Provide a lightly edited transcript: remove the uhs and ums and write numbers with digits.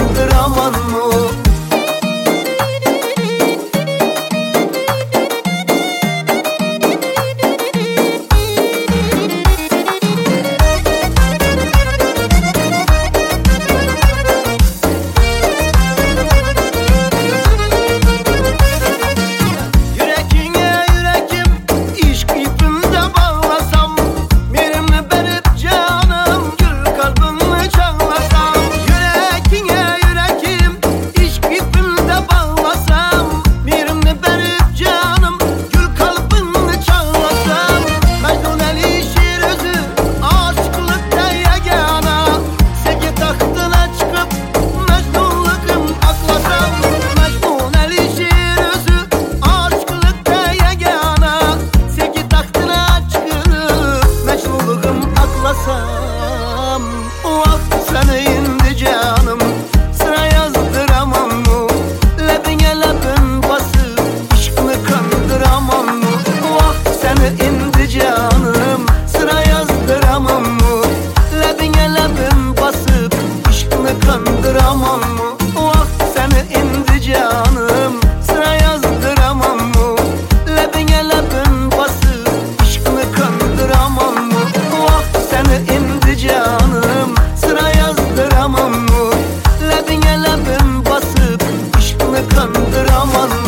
kandıramam mı? O vaxt səni indi canım sıra yazdıramam mı? Ləbinə ləbin basıb işqini kandıramam mı? O vaxt səni indi canım sıra yazdıramam mı? Ləbinə ləbin basıb işqini kandıramam mı? O vaxt səni indi canım sıra yazdıramam mı? Ləbinə ləbin basıb işqini kandıramam mı? O vaxt səni indi canım sıra yazdıramam mı? Ləbinə ləbin basıb işqini kandıramam mı?